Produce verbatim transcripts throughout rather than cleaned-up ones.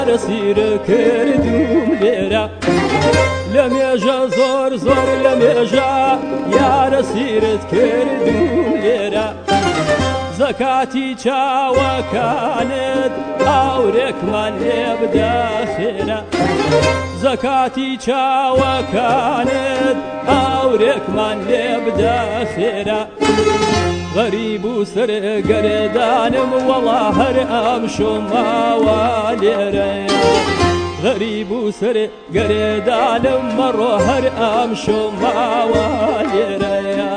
رسیر کردوم لیرا لمیجا زور زور لمیجا یا رسیرت کردوم لیرا زکاتی چاوەکانت ئاورێکمان لێ بدەخێرە زکاتی چاوەکانت ئاورێکمان لێ بدەخێرە غەریب و سەرگەردانم وەڵا هەر ئەم شۆماوە لێرەیە غەریب و سەرگەردانم مەڕۆ هەر ئەم شۆماوە لێرەیە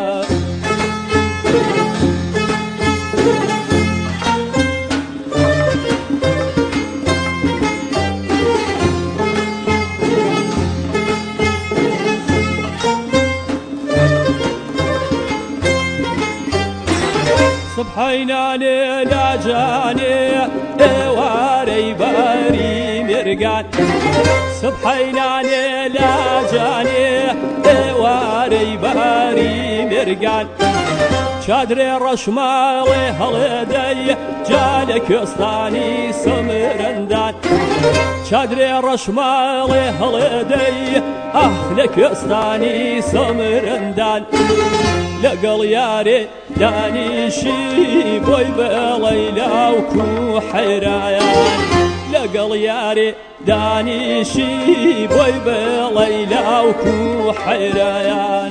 سبحینانێ لاجانێ ئێوارەی بەری مێرگان سبحینانێ لاجانێ ئێوارەی بەری مێرگان چادرێ ڕەشماڵێ هەڵێدەی جا لە کوێستانی سەمرەندان چادرێ ڕەشماڵێ هەڵێدەی ئەح لە کوێستانی سەمرەندان لەگەڵ یارێ دانیشی بۆی بەڵەی لاوکو حەیرایان لەگەڵ یارێ دانیشی بۆی بەڵەی لاوکو حەیرایان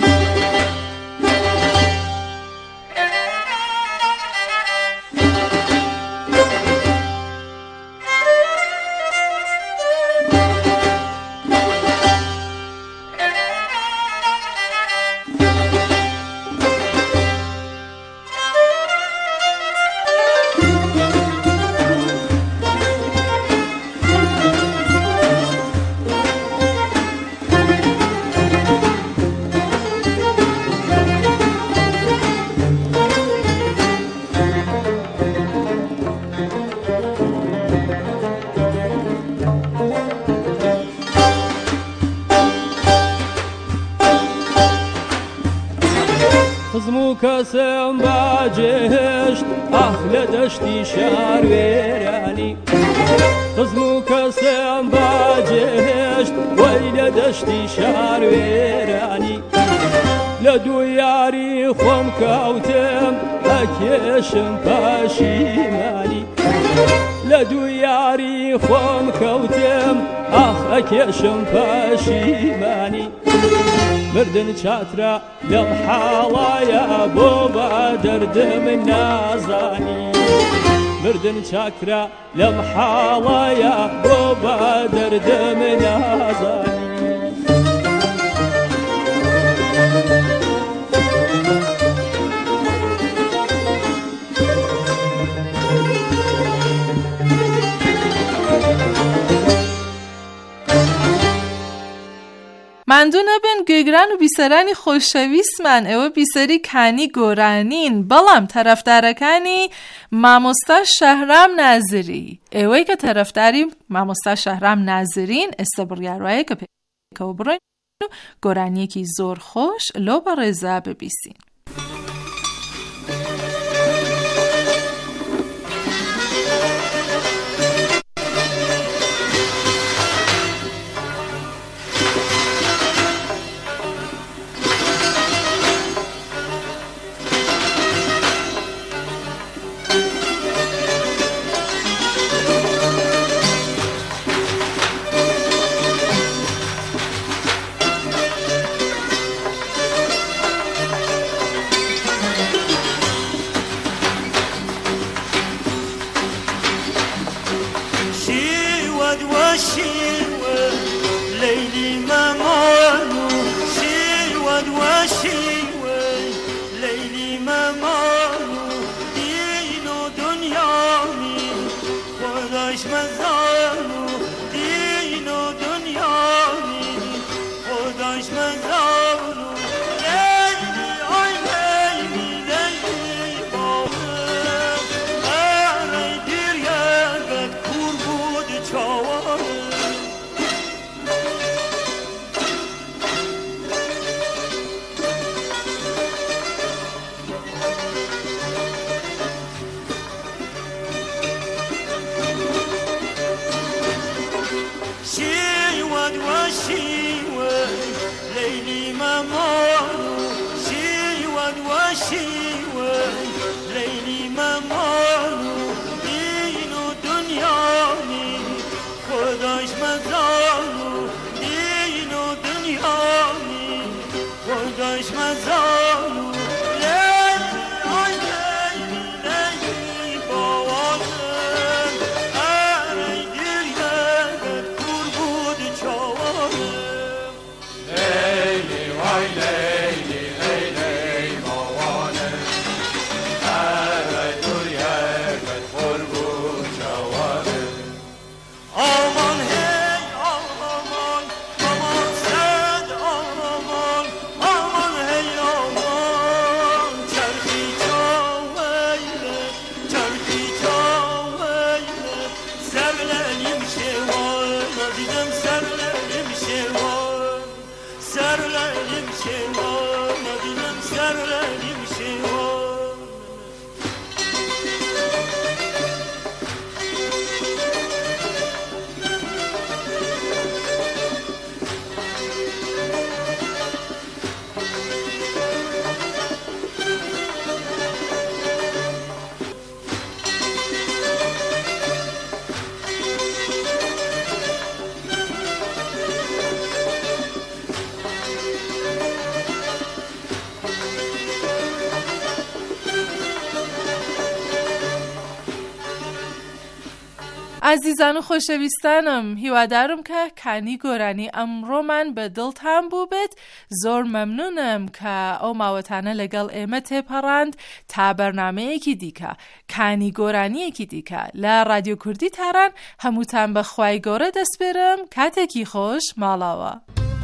خزم و کەسم باجێهێشت ئاخ لە دەشتی شارێرانی خزم و کەسم باجێهێشت وەی لە دەشتی شارێرانی لە دوو یاری خۆم کەوتم ئەکێشم پەشیمانی لە دوو یاری خۆم کەوتم ئاخ ئەکێشم پەشیمانی مردن چاترا لەم حاڵایە بۆ بە دەردم نازانی مردن چاکرا لەم حاڵایە بۆ بە دەردم نازانی مندوو نەبن گوێگران و بیسەرانی خۆشەویستمان ئێوە بیسەری کانی گۆرانین بەڵام تەرەفدارەکانی مامۆستا شەهرام نازری ئێوەی کە تەرەفداری مامۆستا شەهرام نازرین ئێستا بڕیاروایە کە پێکەوە بڕۆین و گۆرانیەکی زۆر خۆش لۆ بە ڕێزا ببیسین. شیوت و شیوت لیلی ممانو شیوت و شیوت لیلی ممانو دین و دنیانی خداش مزانو دین و دنیانی خداش مزانو عزیزان و خۆشەویستانم هیوادارم کە کانی گۆرانی ئەمڕۆ من بە دڵتان بوو بێت. زۆر مەمنونم کە ئەو ماوەتانە لەگەڵ ئێمە تێپەڕاند تا بەرنامەیەکی دیکە کانی گۆرانیەکی دیکە لە رادیۆ کوردی تاران. هەمووتان بە خوای گەورە دەسپێرم. کاتێکی خۆش ماڵاوە.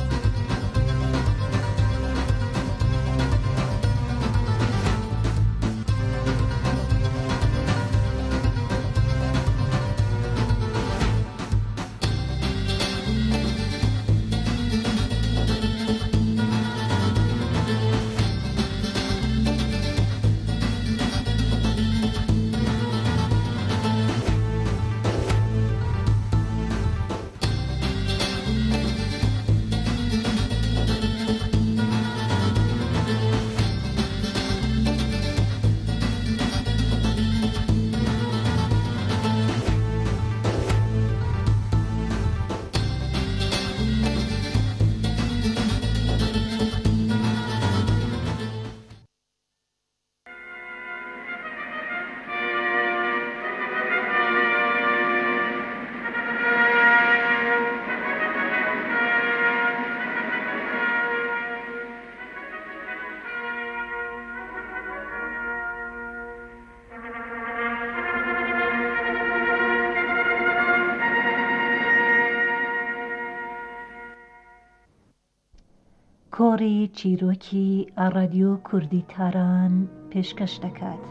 کۆڕی چیرۆکی رادیۆ کوردی تاران پێشکەش دەکات.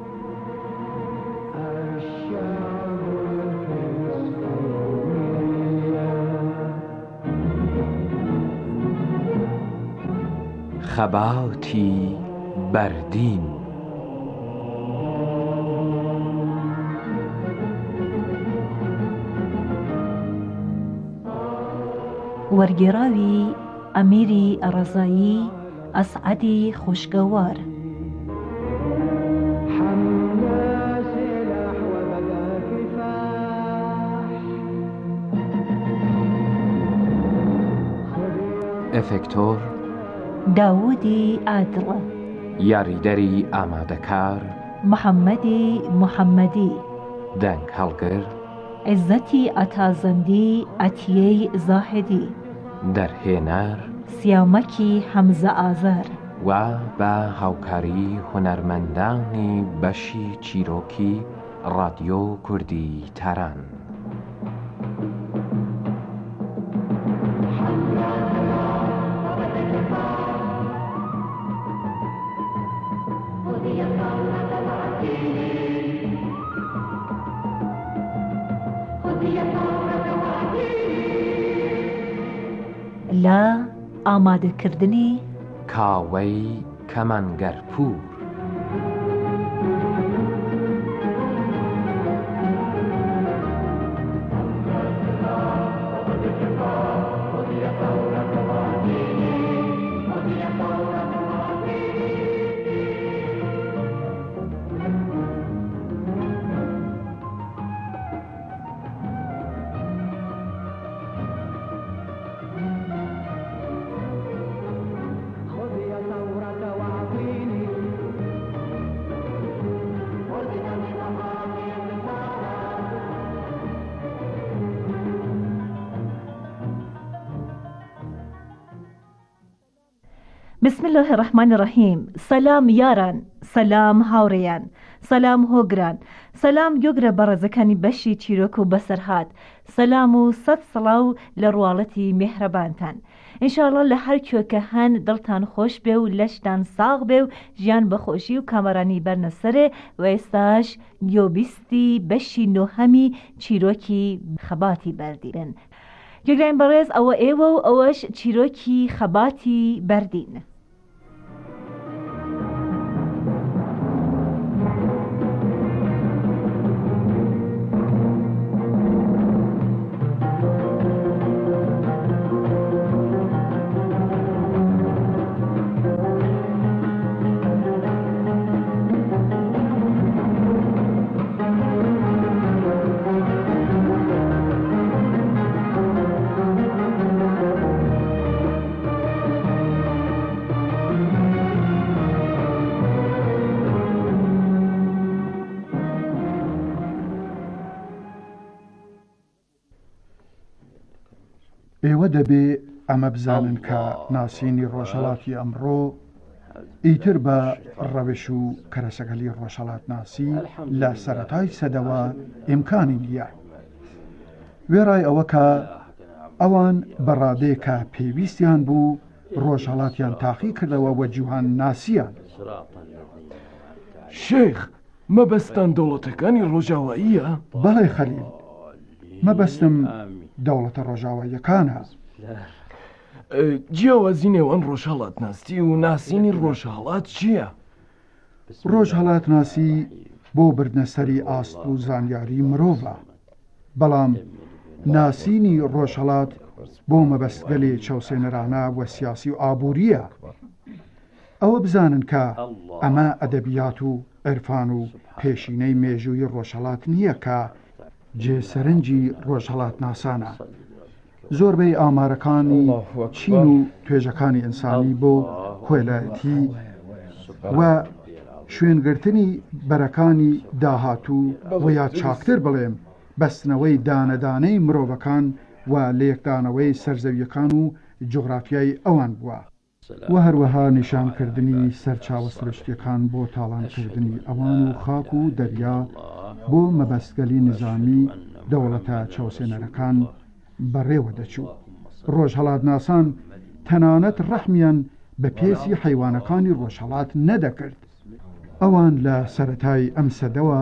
خەباتی بەردین وەرگێڕاوی ئەمیری ئەڕەزایی ئەسعەدی خوشگەوار. ئەفێکتۆر داوودی ئادڵ. یاریدەری ئامادەکار محەممەدی محەممەدی. دەنگ هەڵگر عزەتی ئەتازەندی ئەتیەی زاهدی. دەرهێنەر سیامەکی حەمزە ئازار و بە هاوکاری هونەرمەندانی بەشی چیرۆکی رادیۆ کوردی تاران. لە ئامادەکردنی کاوەی کەمانگەرپوور. بسم الله الرحمن الرحیم. سلام یاران، سلام هاوڕێیان، سلام هۆگران، سلام گۆگرە بەڕێزەکانی بەشی چیرۆک و بەسەرهات، سلام و سەد سڵاو لە ڕواڵەتی میهرەبانتان. ئینشاءڵڵا لە هەر کوێکە هەن دڵتان خۆش بێ و لەشتان ساغ بێ و ژیان بەخۆشی و کامەرانی بەرنەسەرێ. و ئێستاش گۆبیستی بەشی نۆهەمی چیرۆکی خەباتی بەردین. گوێگران بەڕێز، ئەوە ئێوە و ئەوەش چیرۆکی خەباتی بەردین. ئێوە دەبێ ئەمە بزانن کە ناسینی ڕۆژهەڵاتی ئەمڕۆ ئیتر بە ڕەوش و کەرەسەگەلی ڕۆژهەڵات ناسی لە سەرەتای سەدەوە ئیمکانی نییە. وێڕای ئەوە کە ئەوان بەڕادەیە کە پێویستیان بوو ڕۆژهەڵاتیان تاقی کردەوە وە جیهان ناسییان. شێخ، مەبەستان دەوڵەتەکانی ڕۆژاواییە؟ بەڵێ خەلیل، مەبەستم دەوڵەتە ڕۆژاواییەکانە. جیاوازی نێوان ڕۆژهەڵات ناستی و ناسینی ڕۆژهەڵات چییە؟ ڕۆژهەڵات ناسی بۆ بردنەسەری ئاست و زانیاری مرۆڤە، بەڵام ناسینی ڕۆژهەڵات بۆ مەبەستگەلێ چاوسێنەرانە وە سیاسی و ئابووریە. ئەوە بزانن کە ئەمە ئەدەبیات و عرفان و پێشینەی مێژووی ڕۆژهەڵات نییە کە جێسەرنجی ڕۆژهەڵات ناسانە. زۆربەی ئامارەکانی چین و توێژەکانی ئینسانی بۆ کۆیلایەتی و شوێنگرتنی بەرەکانی داهاتوو و یا چاکتر بڵێم بەستنەوەی دانەدانەی مرۆڤەکان و لێکدانەوەی سەرزەویەکان و جوغرافیای ئەوان بووە و هەروەها نیشانکردنی سەرچاوە سرشتیەکان بۆ تاڵانکردنی ئەوان و خاک و دەریا بۆ مەبەستگەلی نظامی دەوڵەتە چاوسێنەرەکان بەڕێوە دەچوو. ڕۆژهەڵات ناسان تەنانەت ڕەحمیان بە پێسی حیوانەکانی ڕۆژهەڵات نەدەکرد. ئەوان لە سەرەتای ئەم سەدەوە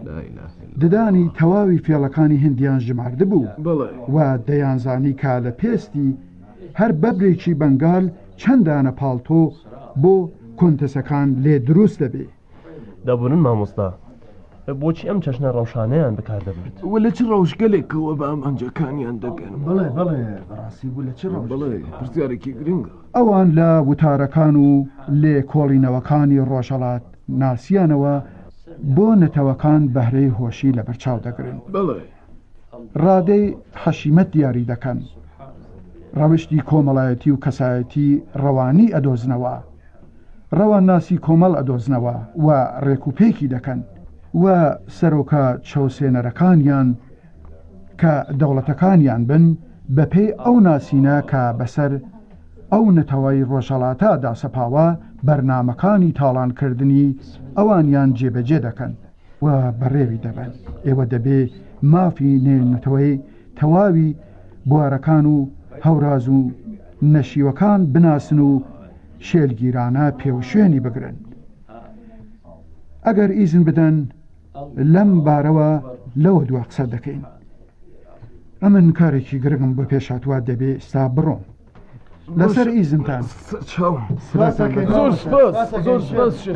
ددانی تەواوی فێڵەکانی هندیان ژمارد بوو و دەیانزانی کا لە پێستی هەر بەبرێکی بەنگال چەندانە پاڵتۆ بۆ کۆنتەسەکان لێ دروست دەبێ. دەبوونن مامۆستا، بۆچی ئەم چەشنە ڕەوشانەیان بەکار دەبرد؟ وە لە چ ڕەوشگەلێکەوە بە ئەم ئەنجەکانیان دەگەن؟ بڵێ بڵێ بەڕاستی بوو لە چ ڕەوش؟ بڵێ پرسیارێکی گرنگە. ئەوان لە وتارەکان و لێ کۆڵینەوەکانی ڕۆژهەڵات ناسیانەوە بۆ نەتەوەکان بەهرەی هۆشی لە بەرچاو دەگرن. بڵێ ڕادەی حەشیمەت دیاری دەکەن، ڕەوشتی کۆمەڵایەتی و کەسایەتی ڕەوانی ئەدۆزنەوە، ڕەوان ناسی کۆمەڵ ئەدۆزنەوە و ڕێکوپێکی دەکەن و سەرۆکە چاوسێنەرەکانیان کە دەوڵەتەکانیان بن بە پێی ئەو ناسینە کە بەسەر ئەو نەتەوەی ڕۆژهەڵاتە داسەپاوە بەرنامەکانی تاڵانکردنی ئەوانیان جێبەجێ دەکەن و بەڕێوی دەبن. ئێوە دەبێ مافی نێنەتەوەی تەواوی بوارەکان و هەوراز و نەشیوەکان بناسن و شێلگیرانە پێوشێنی بگرن. ئەگەر ئیزن بدەن لەم بارەوە لەوە دووە قسە دەکەین. ئەمن کارێکی گرنگم بۆ پێشاتوە دەبێ ئستا بڕۆم. لەسەر ئیزنتان زۆر سپاس زۆر سپاس شێخ.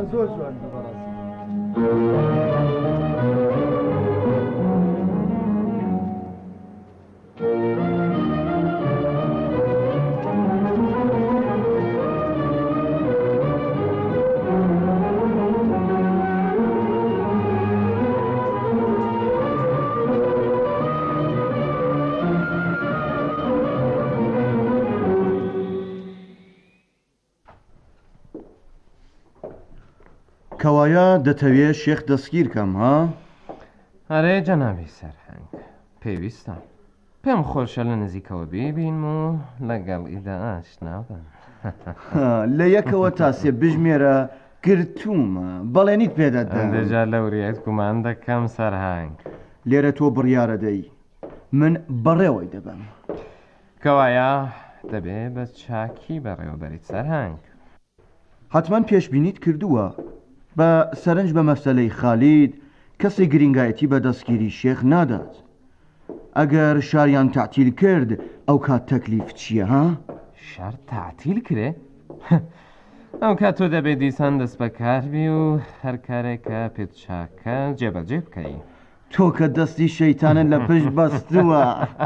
کەوایە دەتەوێت شێخ دەستگیر کەم ها؟ ئەرێ جەنابی سەرهەنگ، پێویستە پێم خۆشە لە نزیکەوە ببین و لەگەڵ ئیدا ئاشنا بم. لە یەکەوە تا سێ بژمێرە گرتوومە بەڵێنیت پێدەدا دەجار لەوریەت گومان دەکەم سەرهنگ لێرە تۆ بڕیارە دەی من بەڕێوەی دەبم کەوایە دەبێ بە چاکی بەڕێوەبەریت سەرهنگ حتمان پێشبینیت کردووە بە سەرنج بە مەسەلەی خالید کەسی گرنگایەتی بە دەستگیری شێخ نادات ئەگەر شاریان تعتیل کرد ئەو کات تەکلیف چییە ها؟ شار تعتیل کرێ؟ ئەو کات تۆ دەبێت دیسان دەست بەکاربی و هەر کارێکە پێت چاکە جێبەجێ بکەی تۆ کە دەستی شەیتانت لە پشت بەستووە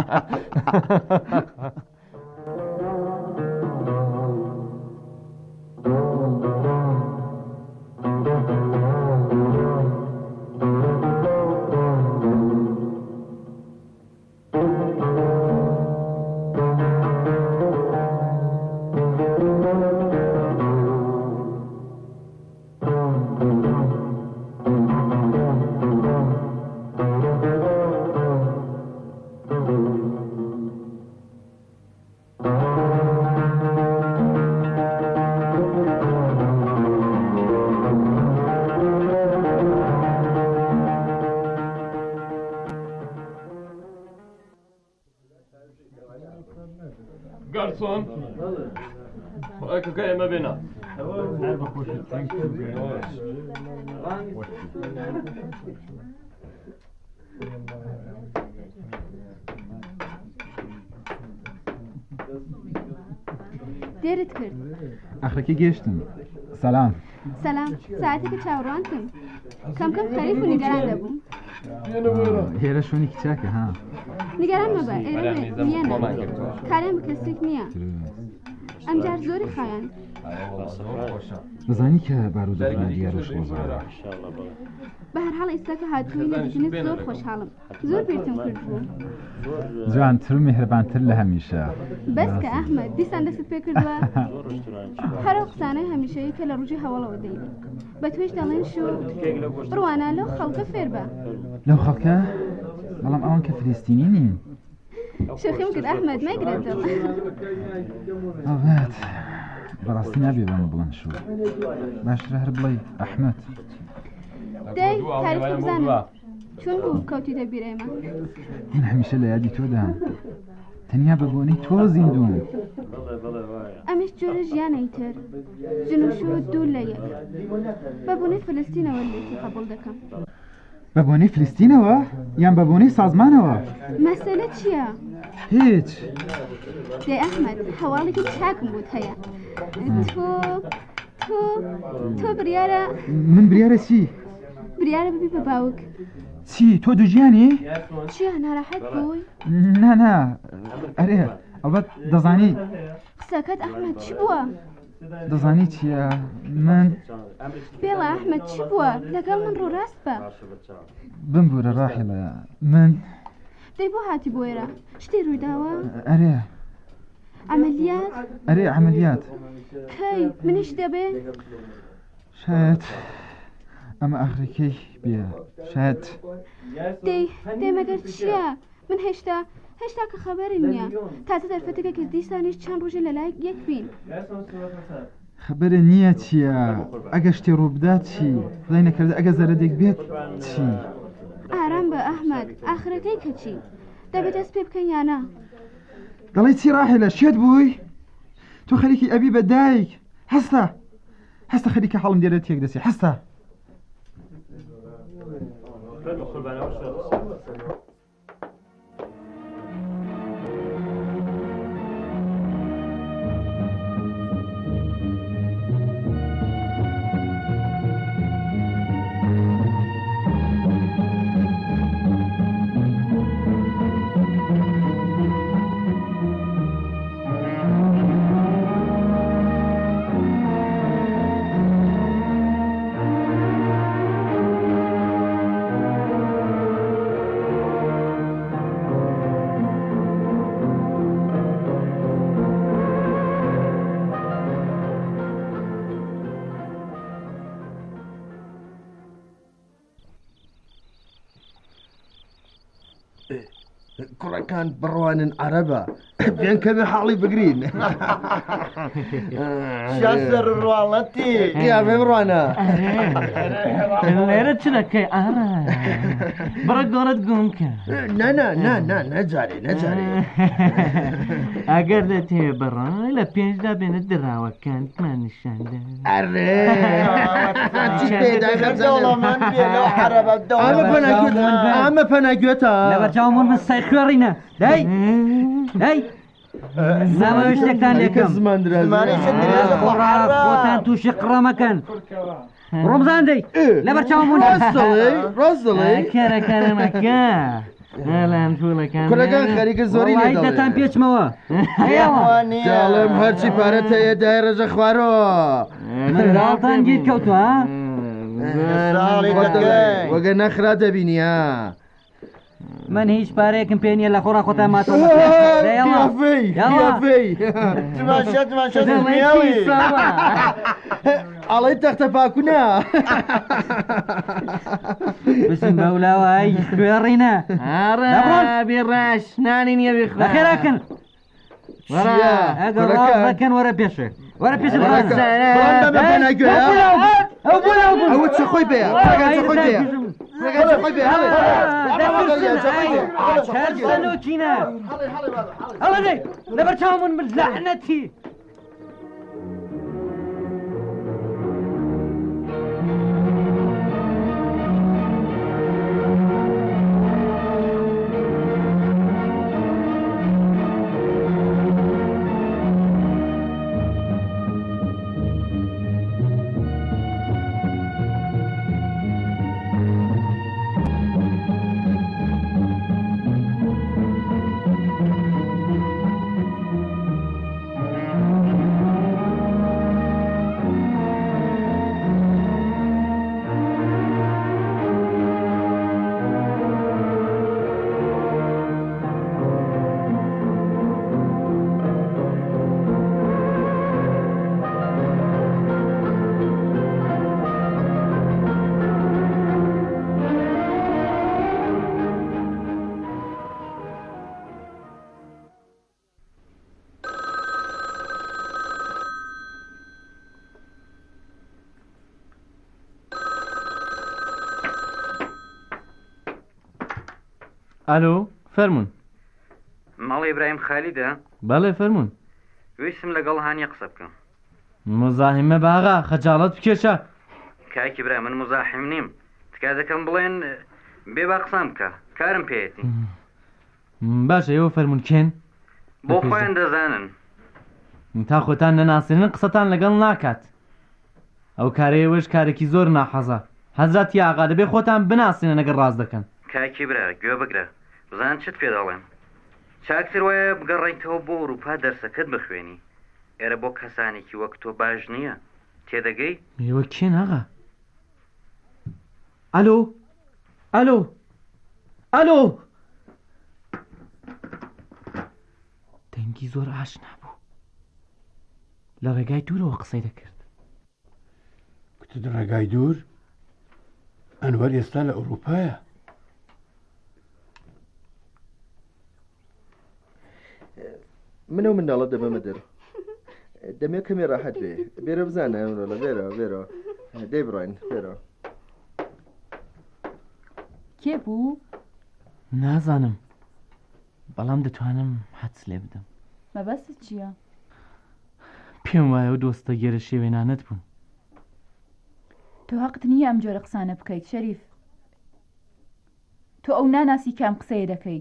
گارسۆن کەکە ئێمە بێنە دێرت کرد ئەخرەکە گەشتم سەلام سەلام ساعتێکە چاوەڕوانتم کەم کەم خەریف و نیگەران دەبووم هێرە شوێنی کچاکە ها نیگەران مەبە ئێرە نیەنە کارێم کەسێک نییە ئەمجار زۆری خایەن بزانی کە بارودۆخی دیارۆش ڕۆژانە بە هەرحاڵ ئێستاکە هاتووی لەبیتنت زۆر خۆشحاڵم زۆر پێتم کرد بوو جوانتر و میهرەبانتر لە هەمیشە بەس کە ئەحمەد دیسان دەست پێ کردووە هەرە قسانەی هەمیشەیە کە لە ڕووجی هەوڵەوە دەین بە توێش دەڵێن شو ڕوانە لەو خەڵکە فێر بە لەو خەڵکە بەڵام ئەوان کە فلستینی نین شوخیم کرد ئەحمەد مەگرێتەوە ئەوێت بەڕاستی نابێ بەمە بڵند شو باشترە هەر بڵێ ئەحمەد دەی تاریخ بزانم چۆن بوو کەوتیتە بیر ئێمە من هەمیشە لە یادی تۆدام تەنیا بە بۆنەی تۆ زیندوم ئەمەش جۆرە ژیانەی تر جنوش و دوو لە یەک بە بۆنەی فلستینەوە لێتی قبول دەکەم بە بۆنەی فلستینەوە یان بە بۆنەی سازمانەوە مەسەلە چییە؟ هیچ دەی ئەحمەد هەواڵێکی چاکم بووت هەیە تۆ تۆ تۆ بریارە من بریارە چی؟ بریارە ببی بە باوک چی تۆ دووژیانی؟ چیە ناڕەحەت بووی؟ نا نا ئەرێ ئەڵبەت دەزانی قسەکەت ئەحمەد چی بووە؟ دەزانی چییە؟ من بێڵە ئەحمەد چی بووە؟ لەگەڵ من ڕووڕاست بە بمبورە ڕاحیڵە من دەی بۆ هاتی بۆ ئێرە شتی ڕوویداوە؟ ئەرێ عملیات؟ ئەرێ عملیات کەی منیش دەبێ؟ شاید ئەمە ئاخرەکەی بێ شاید دەی دەی مەگەر چییە؟ من هێشتا هێشتا کە خەبەری نییە تازە دەرفەتەکە کە دیسانیش چەند ڕۆژێ لەلای یەک بین خەبەرە نییە چییە؟ ئەگە شتێ ڕووبدات چی؟ خدای نەکردە ئەگە زەرەدێک بێت چی؟ ئارام بە ئەحمەد ئاخرەکەی کە چی؟ دەبێت دەست پێ بکەین یانە؟ دەڵێ چی ڕاحیلە شێت بووی؟ تۆ خەریکی ئەبی بە دایک هەستە هەستە خەریکە هەڵم دێرە تێک دەسی هەستە ئەوەکان بڕوانن عەرەبە بێن کەمێ حاڵی بگرین شاسەر ڕواڵەتی یا بێ بڕوانە لێرە چ دەکەی ئارە بڕە گۆڕت گوم کە نا نا نا نا نەجارێ نەجارێ ئەگەر دەتێ بڕای لە پێنجدا بێنە دراوەکانتمان نیشاندا ئەرێ ئەمە پەناگوێتە لەبەرچاومون من سای خوێڕینە دای دای زمانەوە شتێکتان لێکم خۆتان تووشی قڕەمەکەن ڕۆمزان دەی لەبەرچاومون ڕاستڵێ کەرەکەرەمەکە هەڵان پوولەکان کولەکان خەریکە زۆری دەتان پێچمەوە داڵم هەرچی پارەت هەیە دای ڕێژە خوارەوە مناڵتان گیر کەوتوە وەگە نەخرا دەبینیە من هیچ پارەیەکم پێ نییە لە خۆڕا خۆتان ماتەوە ئەڵەی تەختە پاکوونە بسم بەولاوای خوێڕینە بێڕاش نانی نییە بەخێراکەن ئەگەر ڕاو دەکەن وەرە پێشێ وەرە پێش ئەوە چ خۆی بێ لەبەر چاومون لەعنەتی ئالۆ فەرمون ماڵی ئیبراهیم خالیدە بەڵێ فەرمون ویستم لەگەڵ هانیە قسە بکەم مزاحمە باغا خەجاڵەت بکێشە کاکی برا من مزاحم نیم تکا دەکەم بڵێن بێ با قسام بکە کارم پێیەتی باشە ئێوە فەرمون کێن بۆ خۆیان دەزانن تا خۆتان نەناسێنن قسەتان لەگەڵ ناکات ئەو کارەیەوەش کارێکی زۆر ناحەزە حەزەتی ئاغا دەبێ خۆتان بناسێنن ئەگەر ڕاست دەکەن کاکی برا گوێ بگرە بزان چت پێ دەڵێم چاکتر وایە بگەڕێیتەوە بۆ ئەوروپا دەرسەکەت بخوێنی ئێرە بۆ کەسانێکی وەک تۆ باش نییە تێدەگەی ئێوە کێن ئاغا ئەلۆ ئەلۆ ئەلۆ دەنگی زۆر ئاشنا بوو لە ڕێگای دوورەوە قسەی دەکرد کتت ڕێگای دوور ئەنوەر ئێستا لە ئەوروپایە منە و منداڵە دەبەمە دەر دەمێ کەمێ ڕاحەت بێ بێرە بزانە ئەمڕۆ بێرە بێرە دەی بڕۆین بێرە کێ بوو؟ نازانم بەڵام دەتوانم حەدس لێ بدەم مەبەستت چییە؟ پێم وایە و دۆستە گێرە شێوێنانت بوون تۆ حەقت نییە ئەم جۆرە قسانە بکەیت شەریف تۆ ئەو ناناسی کام قسەیە دەکەی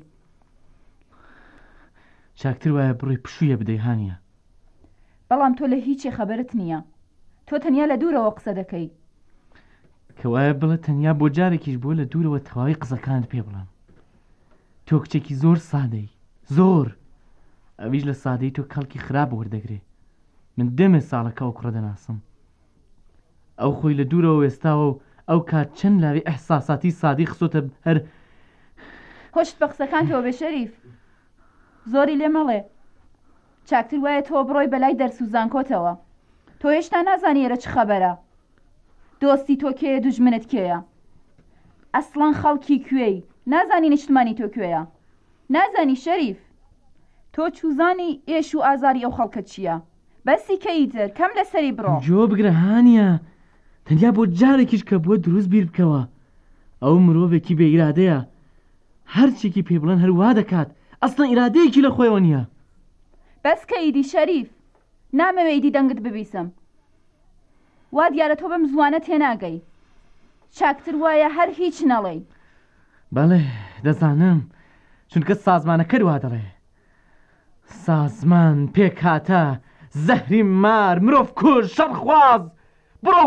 چاکتر وایە بڕی پشوویە بدەی هانیە بەڵام تۆ لە هیچی خەبەرت نییە تۆ تەنیا لە دوورەوە قسە دەکەی کە وایە بڵێ تەنیا بۆ جارێکیش بۆ لە دوورەوە تەواوی قسەکانت پێ بڵام تۆ کچێکی زۆر سادەی زۆر ئەویش لە سادەی تۆ کەڵکی خراپ وەردەگرێ من دەمێ ساڵەکە ئەو کوڕە دەناسم ئەو خۆی لە دوورەوە وێستاوە و ئەو کات چەند لاوی ئەحساساتی سادی خسۆتە هەر هۆشت بە قسەکانتەوە بێ شەریف زۆری لێ مەڵێ چاکتر وایە تۆ بڕۆی بەلای دەرسوزان کۆتەوە تۆ هێشتا نازانی ئێرە چ خەبەرە دۆستی تۆ کێیە دوژمنت کێیە ئەسڵان خەڵکی کوێی نازانی نیشتمانی تۆ کوێیە نازانی شەریف تۆ چوزانی ئێش و ئازاری ئەو خەڵکە چییە؟ بەسی کەیتر کەم لەسەری بڕۆ جۆ بگرە هانیە تەنیا بۆ جارێکیش کە بووە دروست بیر بکەوە ئەو مرۆڤێکی بێ ئیرادەیە هەرچێکی پێ بڵێن هەروە دەکات ئەسڵەن ئیرادەیەکی لە خۆیەوە نییە بەس کە ئیدی شەریف نامەوێ ئیدی دەنگت ببیسم وا دیارە تۆ بەم زوانە تێناگەی چاکتر وایە هەر هیچ نەڵێی بەڵێ دەزانم چونکە سازمانەکە وا دەڵێ سازمان پێکاتە زەهری مار مرۆڤ کوژ شەڕخواز بڕۆ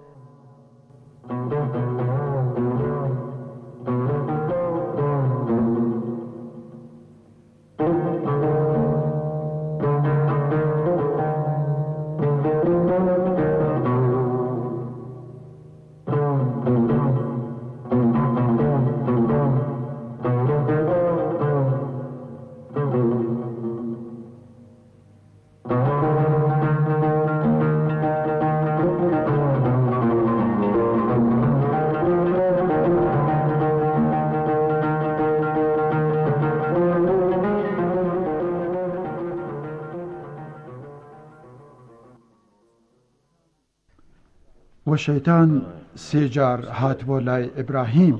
و شەیتان سێجار هاتبۆ لای ئیبراهیم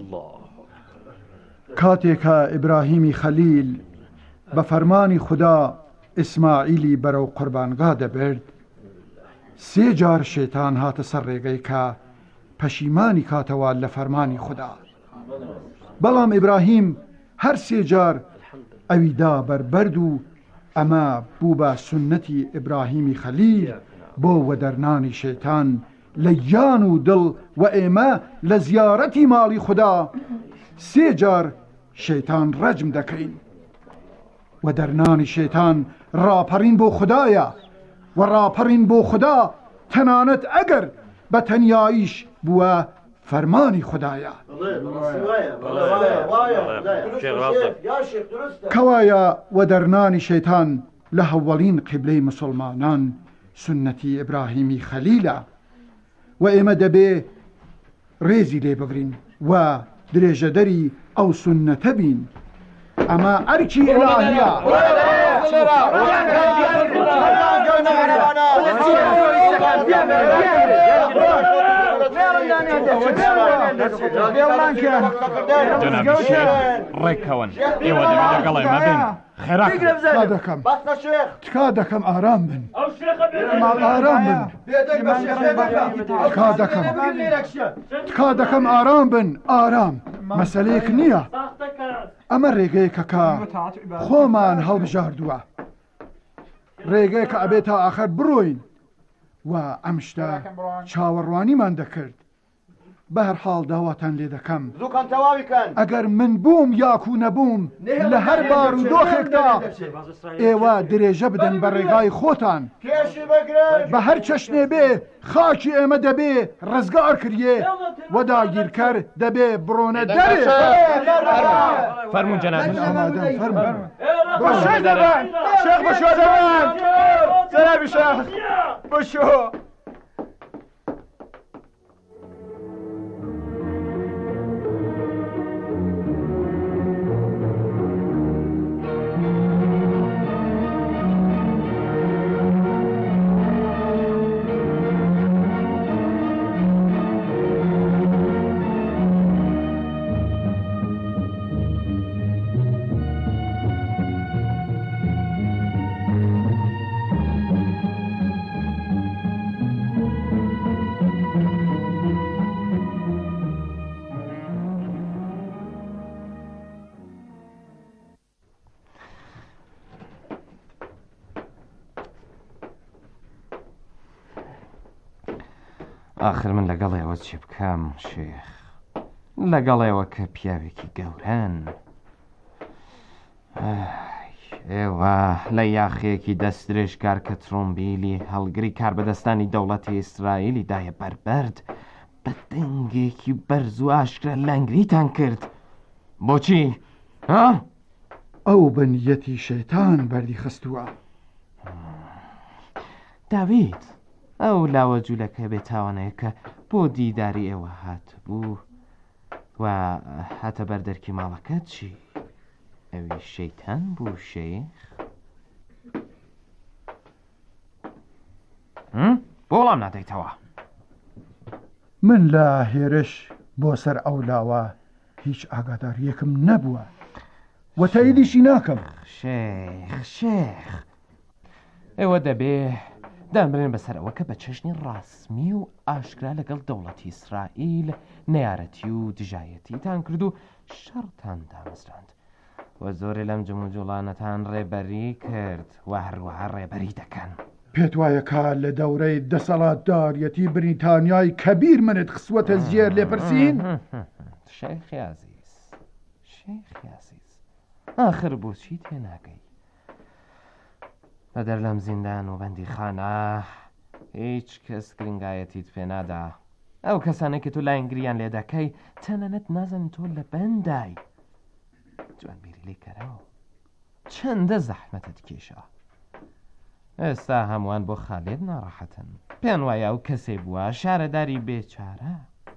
کاتێکە ئیبراهیمی خەلیل بە فەرمانی خوددا ئیسماعیلی بەرەو قوربانگا دەبرد سێ جار شەیتان هاتە سەر ڕێگەی کە پەشیمانی کاتەوە لە فەرمانی خوددا بەڵام ئیبراهیم هەر سێ جار ئەویدا بەربەرد و ئەمە بوو بە سونەتی ئیبراهیمی خەلیل بۆ وەدەرنانی شەیتان لە گیان و دڵ و ئێمە لە زیارەتی ماڵی خوددا سێ جار شەیتان ڕەجم دەکەین و دەرنانی شەیتان ڕاپەڕین بۆ خوددایە و ڕاپەڕین بۆ خوددا تەنانەت ئەگەر بە تەنیاییش بووە فەرمانی خوددایە کەوایە و دەرنانی شەیتان لە هەوڵین قیبلەی مسلمانان سنەتی ئیبراهیمی خەلیلە و ئێمە دەبێ ڕێزی لێ بگرین و درێژەدەری ئەو سنەتە بین ئەمە ئەرکی ئیلاهیە ڕێکەون ئێوە دەبێت لەگەڵ ئێمە بن خێرا دەکەم تکا دەکەم ئارام بن ئارام بن تکا دەکەم تکا دەکەم ئارام بن ئارام مەسەلەیەک نییە ئەمە ڕێگەیەکە کە خۆمان هەڵبژاردووە ڕێگەیە کە ئەبێت تا ئاخر بڕۆین و ئەم شتە چاوەڕوانیمان دەکرد بە هەر حاڵ داواتان لێ دەکەم ئەگەر من بووم یاکو نەبووم لە هەر بار و دۆخێکدا ئێوە درێژە بدەن بە ڕێگای خۆتان بە هەر چەشنێ بێ خاکی ئێمە دەبێ ڕزگار کردێ و داگیرکەر دەبێ بڕۆنە دەرێ فەرموون جەناب ئامادەم فەرموون بەشێ دەبن شێخ بەشۆ دەبن جەنابی شێخ بەشۆ آخر من لەگەڵێەوە چی بکەم شێخ لەگەڵێەوە کە پیاوێکی گەورەن ئێوە لە یاخەیەکی دەست درێژکار کە ترۆمبیلی هەڵگری کاربەدەستانی دەوڵەتی ئیسرائیلی دایە بەربەرد بە دەنگێکی بەرز و ئاشکرا لەنگریتان کرد بۆچی؟ ئەو بەنیەتی شەیتان بەردی خستووە داوید ئەو لاوە جوولەکە بێتاوانەیە کە بۆ دیداری ئێوە هات بوو و هاتە بەردەرکی ماڵەکەت چی؟ ئەوی شەیتان بوو شەیخ بۆ وەڵام نادەیتەوە من لە هێرش بۆ سەر ئەولاوە هیچ ئاگاداریەکم نەبووە وەتاییدیشی ناکەم شێخ شێخ ئێوە دەبێ دامبرێن بەسەرەوە کە بە چەشنی ڕاسمی و ئاشکرا لەگەڵ دەوڵەتی ئیسرائیل نەیارەتی و دژایەتیتان کرد و شەڕتان دامەزراند وە زۆرێ لەم جم و جوڵانەتان ڕێبەری کرد و هەروەها ڕێبەری دەکەن پێت وایە کا لە دەورەی دەسەڵاتداریەتی بریتانیای کەبیر منت خسوەتە زێر لێپرسین شێخی عەزیز شێخی عەزیز ئاخر بۆچی تێناگەی بەدەر لەم زیندان و بەندی خانە هیچ کەس گرنگایەتیت پێ نادا ئەو کەسانێکی تو لاینگریان لێ دەکەی تەنانەت نازانن تۆ لە بەندای جوانبیری لێ کەرەوە چەندە زەحمەتت کێشە ئێستا هەمووان بۆ خالێد ناڕەحەتن پێیان وایە ئەو کەسێ بووە شارەداری بێچارە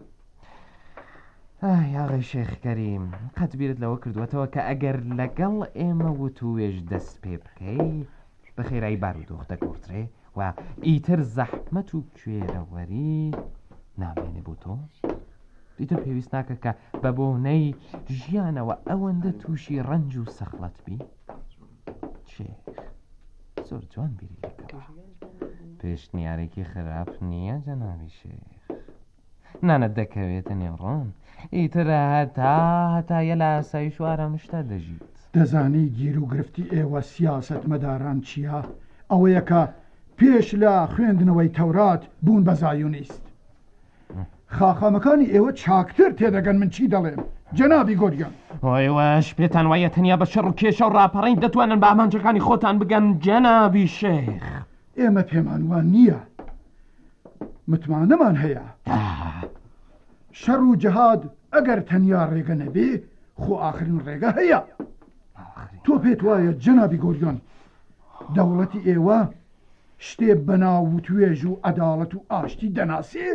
ئاغی شێخ کەریم قەت بیرت لەوە کردووەتەوە کە ئەگەر لەگەڵ ئێمە وتوێژ دەست پێ بکەی بە خێرایی بارودۆخ دەگۆڕترێ و ئیتر زەحمەت و کوێرەوەری نامێنێ بۆ تۆ دیتر پێویست ناکە کە بە بۆنەی ژیانەوە ئەوەندە تووشی ڕەنج و سەخڵەت بی شێخ زۆر جوان بیری لەکەوە پێشنیارێکی خراپ نییە جەنابی شێخ نانەت دەکەوێتە نێوڕۆن ئیترە هەتا هەتایە لە ئاسایی شوارە مشتە دەژیت دەزانی گیر و گرفتی ئێوە سیاست مەداران چییە؟ ئەوەیە کە پێش لە خوێندنەوەی تەورات بوون بە زایونیست خاخامەکانی ئێوە چاکتر تێدەگەن من چی دەڵێم جەنابی گۆریان ئێوەش پێتان وایە تەنیا بە شەڕ و کێشە و ڕاپەڕین دەتوانن بە ئامانجەکانی خۆتان بگەن جەنابی شێخ ئێمە پێمان وان نییە متمانەمان هەیە شەڕ و جەهاد ئەگەر تەنیا ڕێگە نەبێ خۆ ئاخرین ڕێگە هەیە تۆ پێت وایە جەنابی گۆریان دەوڵەتی ئێوە شتێ بەناو و توێژ و عەداڵەت و ئاشتی دەناسێ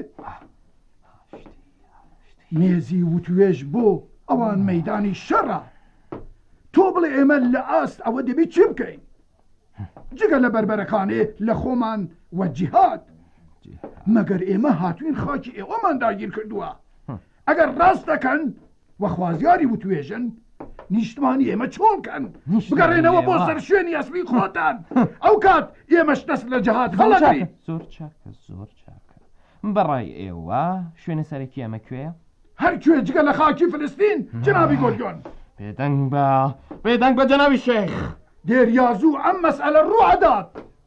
مێزی و توێژ بۆ ئەوان مەیدانی شەڕە تۆ بڵێ ئێمە لە ئاست ئەوە دەبێت چی بکەین جگە لە بەربەرەکانێ لە خۆمان وە جیهاد مەگەر ئێمە هاتوین خاکی ئێوەمان داگیر کردووە ئەگەر ڕاست دەکەن وە خوازیاری و توێژن نیشتمانی ئێمە چۆنکەن بگەڕێنەوە بۆ سەر شوێنی ئەسلی خۆتان ئەو کات ئێمەش دەست لە جەهاد هەڵەگرین زۆر چاکە زۆر چاکە بەڕای ئێوە شوێنە سەرەکی ئەمە کوێیە هەر کوێ جگە لە خاکی فلستین جنابی گۆریۆن بێدەنگ بە بێدەنگ بە جەنابی شێخ دێریازوو ئەم مەسئلە ڕوعدات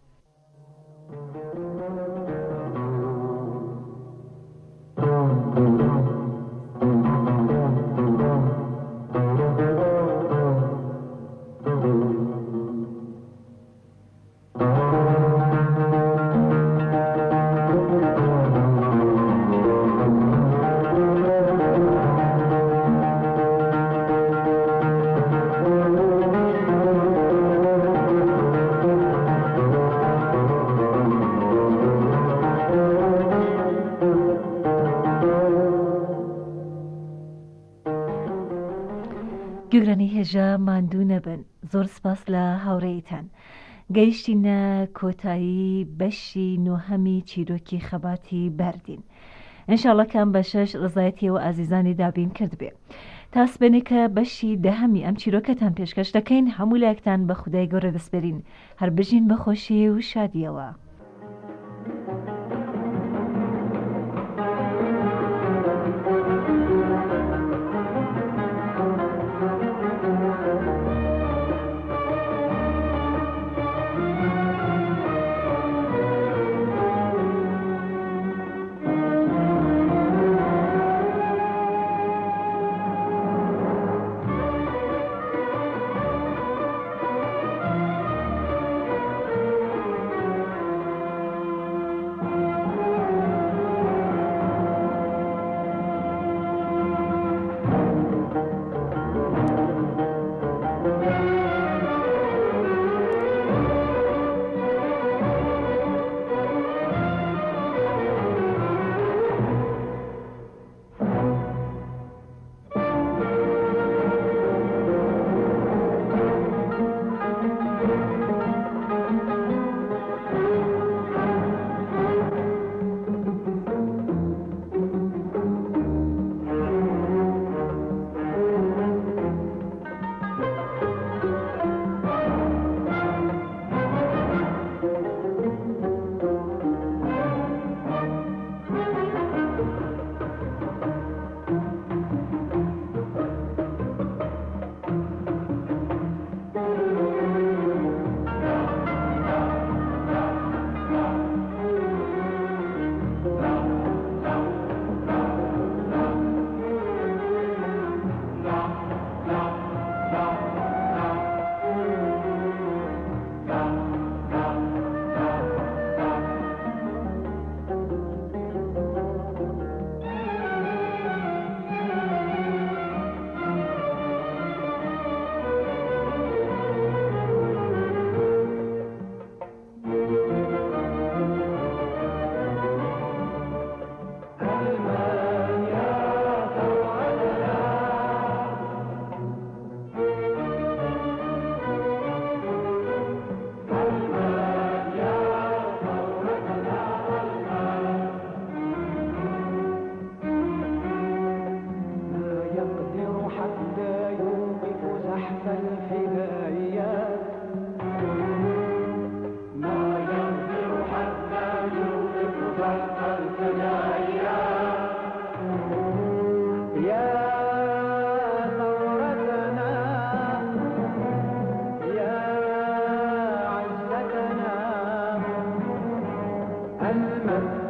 گوێگرانی هێژە ماندوو نەبن زۆر سپاس لە هاوڕێیتان گەیشتینە کۆتایی بەشی نۆهەمی چیرۆکی خەباتی بەردین ئینشاڵڵا کام بە شەش ڕزایەتیەوە ئازیزانی دابین کرد بێ تاسبێنێ کە بەشی دەهەمی ئەم چیرۆکەتان پێشکەش دەکەین هەموو لایەکتان بە خودای گەورە دەسپێرین هەر بژین بە خۆشی و شادیەوە.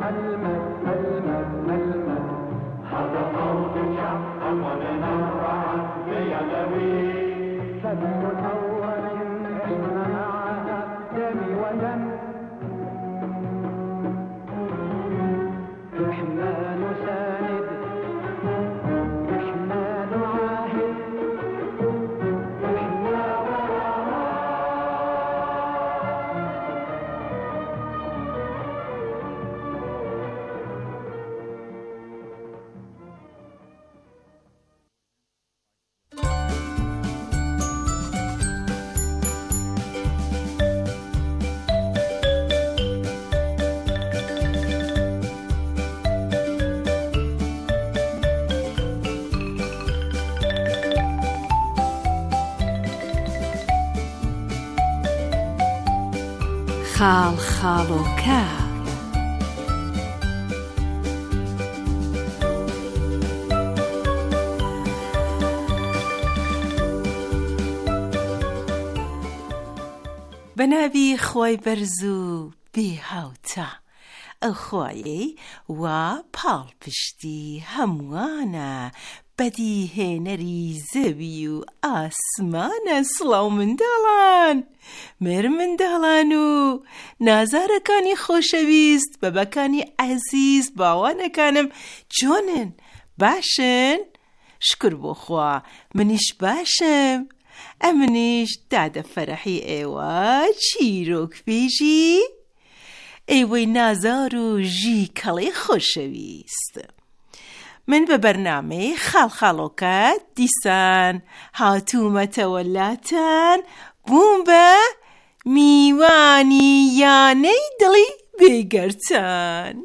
خاڵ خاڵۆکە بەناوی خۆی بەرز و بێهاوتە ئەو خۆیەی وا پاڵ پشتی هەمووانە بەدی هێنەری زەوی و ئاسمانە. سڵاو منداڵان، مێر منداڵان و نازارەکانی خۆشەویست، بەبەکانی عەزیز، باوانەکانم چۆنن؟ باشن؟ شکر بۆ خوا منیش باشم. ئەمنیش دادە فەرەحی ئێوە چیرۆک بێژی ئێوەی نازار و ژی کەڵێ خۆشەویست. من بە بەرنامەی خاڵخاڵۆکە دیسان هاتوومەتەوە لاتان بووم بە میوانی یانەی دڵی بێگەرچان.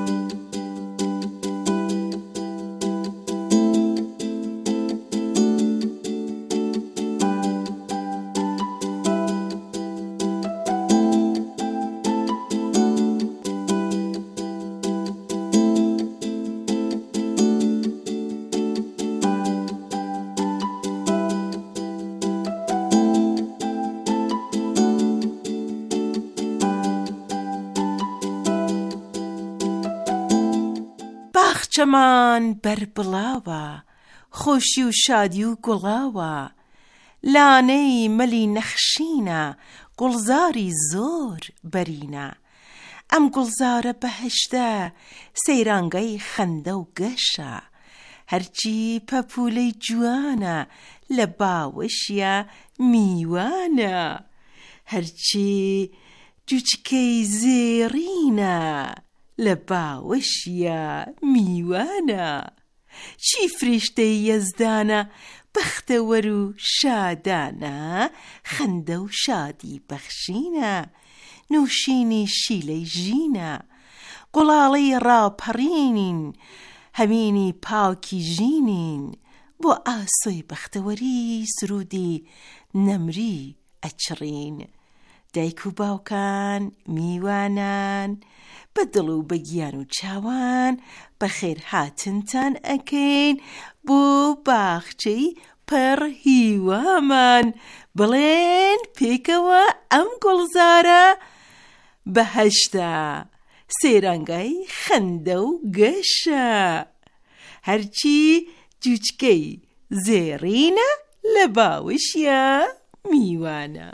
باخچەمان بەربڵاوە، خۆشی و شادی و گوڵاوە، لانەی مەلی نەخشینە، گوڵزاری زۆر بەرینە. ئەم گوڵزارە بەهەشتە سەیرانگەی خەندە و گەشە، هەرچی پەپولەی جوانە لە باوەشیە میوانە، هەرچی جوچکەی زێڕینە لە باوەشیە میوانە. چی فریشتەی یەزدانە بەختەوەر و شادانە، خەندە و شادی بەخشینە، نوشینی شیلەی ژینە، گوڵاڵەی ڕاپەڕینین، هەمینی پاوکی ژینین، بۆ ئاسۆی بەختەوەری سرودی نەمری ئەچڕین. دایک و باوکان میوانان، بەدڵ و بەگیان و چاوان، بەخێر هاتنتان ئەکەین بۆ باخچەی پڕ هیوامان. بڵێن پێکەوە ئەم گوڵزارە بەهەشتە سەیرانگەی خەندە و گەشە، هەرچی جوچکەی زێڕینە لە باوەشیە میوانە.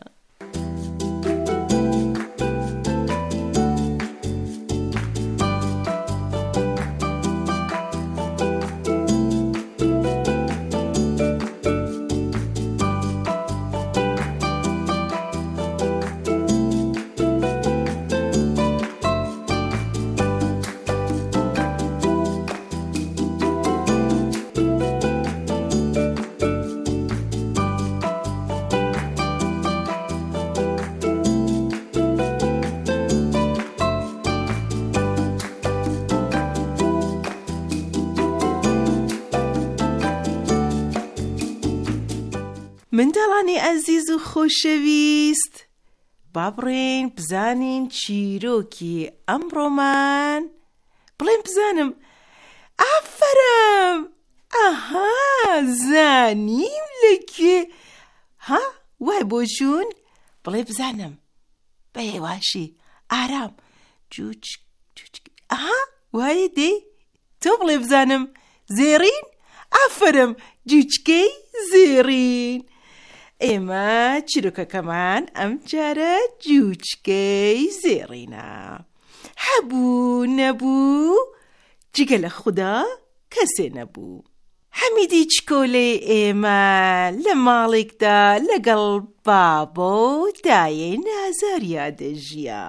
منداڵانی ئەزیز و خۆشەویست، با بڕێن بزانین چیرۆکی ئەمڕۆمان. بڵێن بزانم. ئافرم. ئاها زانیم لەکێ. ها وای بۆ چوون؟ بڵێ بزانم بە هێواشی ئارام. جوچ جوچ ئاها وایە دێ تۆ بڵێ بزانم زێڕین ئافرم جوچکەی زێڕین ئێمە چیرۆکەکەمان ئەم جارە جوچکەی زێڕینە هەبوو نەبوو جگە لە خوددا کەسێ نەبوو حەمیدی چکۆلێ ئێمە لە ماڵێکدا لەگەڵ بابۆ دایەی نازاریا دەژیا